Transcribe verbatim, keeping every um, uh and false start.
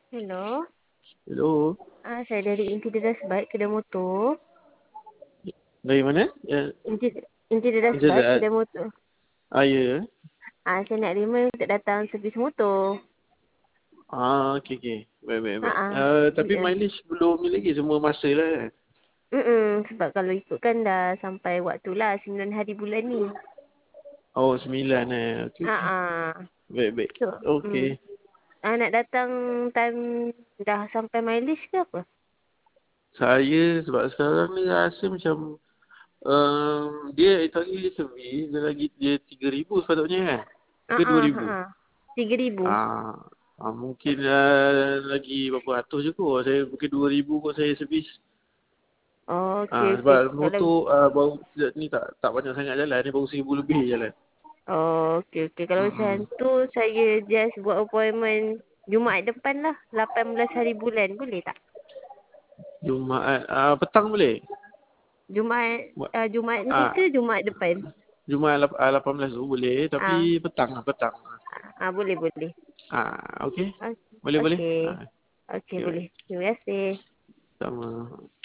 Hello. Hello. Ah, saya dari Interiors Bike, kedai motor. Dari mana? Ya, Inti- Interiors Bike, Jelat. kedai motor. Ah, ya. Ah, saya nak renew untuk datang servis motor. Ah, okey, okey. Baik, baik, Ha baik. ah. Uh, tapi Ya. mileage belum ni lagi. Semua masa lah kan? Mm sebab kalau ikutkan dah sampai waktu lah sembilan hari bulan ni. Oh, sembilan eh. Okey, Ha okey. ah. Baik, baik. So, Okey. mm. Ah, nak datang time dah sampai mileage ke apa? Saya sebab sekarang ni rasa macam um, dia itu lagi servis. Dia lagi dia tiga ribu sepatutnya kan? Ha Ke dua ah, ha ribu? ah. tiga ribu. Ah, ah mungkin uh, lagi berapa ratus je kot. Saya mungkin dua ribu kot saya servis. Oh, okey Ah, okey. sebab Kalau motor uh, baru ni tak tak banyak sangat jalan. Ni baru seribu lebih jalan. Oh, okey okey. Kalau macam Mm-mm. tu saya just buat appointment Jumaat depan lah, lapan belas hari bulan. Boleh tak? Jumaat uh, petang boleh? Jumaat Buat uh, Jumaat ni ah ke Jumaat depan? Jumaat lap- ah, lapan belas tu boleh tapi Ah, petang lah petang. ah boleh boleh. Ah okey. Ah, Boleh boleh. okey. Ah Okey okey baik. boleh. Terima kasih. Sama.